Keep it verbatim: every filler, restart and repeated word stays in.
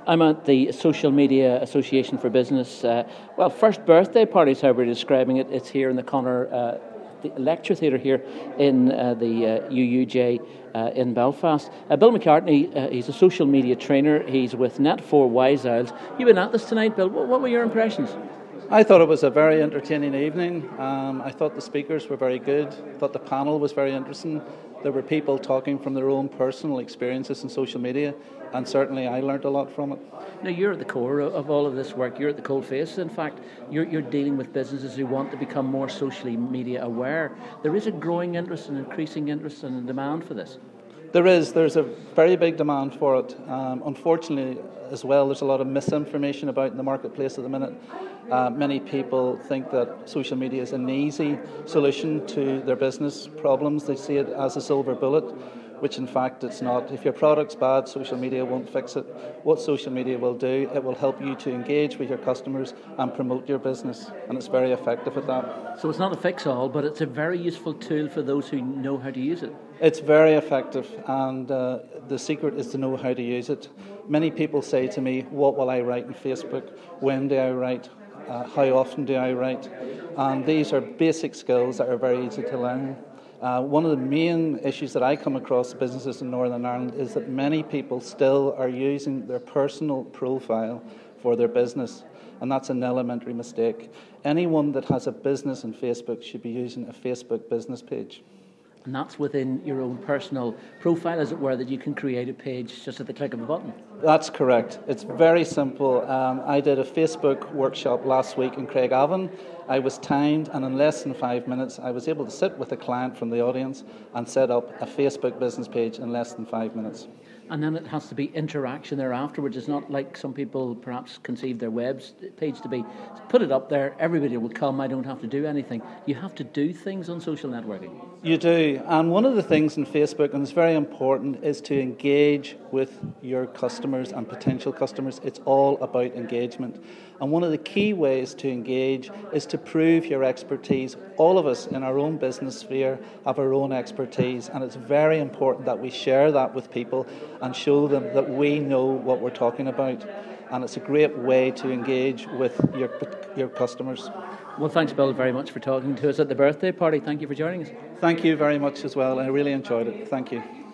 I'm at the Social Media Association for Business. Uh, well, first birthday party is how we're describing it. It's here in the Connor uh, the lecture theatre here in uh, the uh, U U J uh, in Belfast. Uh, Bill McCartney, uh, he's a social media trainer. He's with Net four Wise Isles. You've been at this tonight, Bill. What, what were your impressions? I thought it was a very entertaining evening. Um, I thought the speakers were very good. I thought the panel was very interesting. There were people talking from their own personal experiences in social media, and certainly I learned a lot from it. Now, you're at the core of all of this work. You're at the coal face. In fact, you're, you're dealing with businesses who want to become more socially media aware. There is a growing interest and increasing interest and demand for this. There is. There's a very big demand for it. Um, unfortunately, as well, there's a lot of misinformation about in the marketplace at the minute. Uh, many people think that social media is an easy solution to their business problems. They see it as a silver bullet, which in fact it's not. If your product's bad, social media won't fix it. What social media will do, it will help you to engage with your customers and promote your business, and it's very effective at that. So it's not a fix-all, but it's a very useful tool for those who know how to use it. It's very effective, and uh, the secret is to know how to use it. Many people say to me, what will I write on Facebook? When do I write? Uh, how often do I write? And these are basic skills that are very easy to learn. Uh, one of the main issues that I come across businesses in Northern Ireland is that many people still are using their personal profile for their business, and that's an elementary mistake. Anyone that has a business on Facebook should be using a Facebook business page. And that's within your own personal profile, as it were, that you can create a page just at the click of a button. That's correct. It's very simple. Um, I did a Facebook workshop last week in Craigavon. I was timed, and in less than five minutes, I was able to sit with a client from the audience and set up a Facebook business page in less than five minutes. And then it has to be interaction there afterwards. It's not like some people perhaps conceive their web page to be, put it up there, everybody will come, I don't have to do anything. You have to do things on social networking. You do. And one of the things in Facebook, and it's very important, is to engage with your customers and potential customers. It's all about engagement. And one of the key ways to engage is to prove your expertise. All of us in our own business sphere have our own expertise, and it's very important that we share that with people and show them that we know what we're talking about. And it's a great way to engage with your your customers. Well, thanks, Bill, very much for talking to us at the birthday party. Thank you for joining us. Thank you very much as well. I really enjoyed it. Thank you.